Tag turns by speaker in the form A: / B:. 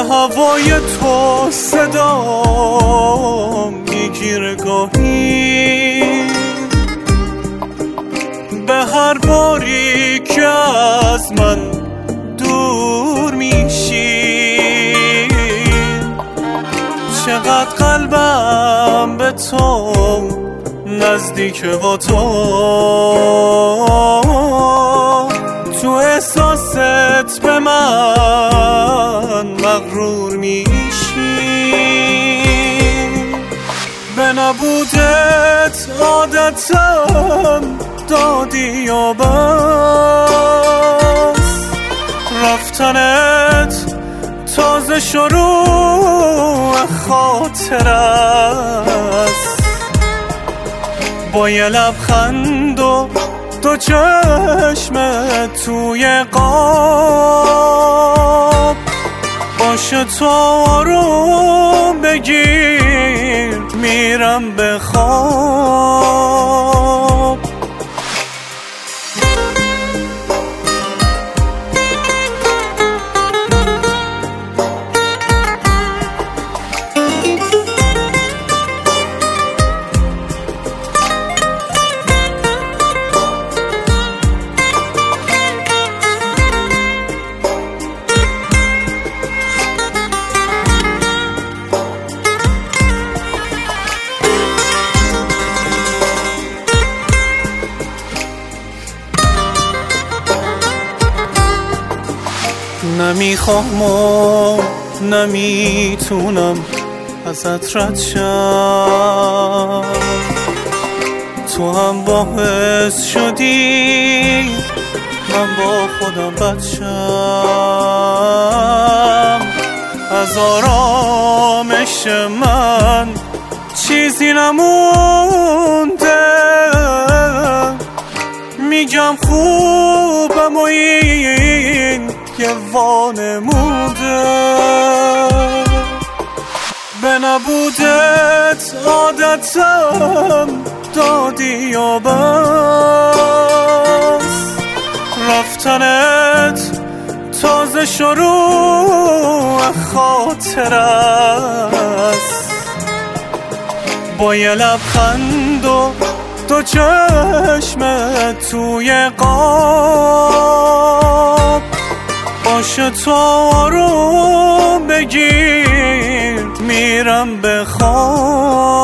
A: هوای تو صدا میگیره گاهی، به هر باری که از من دور میشی. چقدر قلبم به تو نزدیکه و تو احساست به من مغرور میشی. به نبودت عادتم دادی و بس، رفتنت تازه شروع خاطر است. با یه لبخند و دو چشم توی قاب، باشه تو آروم بگیر میرم به خواب. نمیخوام و نمیتونم ازت رد شم، تو هم باعث شدی من با خودم بد شم. از آرامش من چیزی نمونده، میگم خوبم و این یه وانموده. به نبودت عادتم دادی و بس، رفتنت تازه شروع خاطر است. با یه لبخند و دو چشم توی قاب، باشه تو آروم بگیر میرم به خواب.